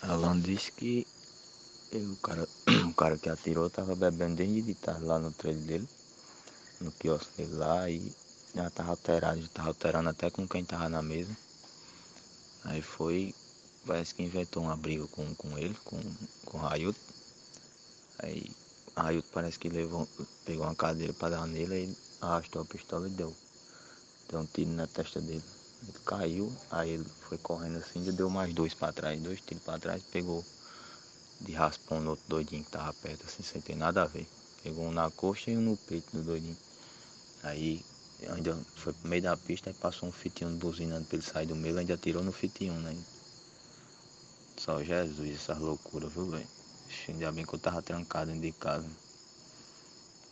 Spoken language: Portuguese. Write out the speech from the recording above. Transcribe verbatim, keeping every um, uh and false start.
Alan disse que ele, o, cara, o cara que atirou tava bebendo desde de tarde lá no trailer dele, no quiosque dele lá, e já tava alterado, já tava alterando até com quem tava na mesa. Aí foi, parece que inventou uma briga com, com ele, com, com o Railton. Aí o Railton parece que levou, pegou uma cadeira pra dar nele, aí ele arrastou a pistola e deu. Deu um tiro na testa dele. Ele caiu, aí ele foi correndo assim, e deu mais dois pra trás, dois tiros pra trás, pegou de raspão no outro doidinho que tava perto, assim, sem ter nada a ver. Pegou um na coxa e um no peito do doidinho. Aí ainda foi pro meio da pista e passou um fitinho buzinando pra ele sair do meio, ainda tirou no fitinho, né? Só Jesus, essas loucuras, viu, velho? Ainda bem que eu tava trancado dentro de casa.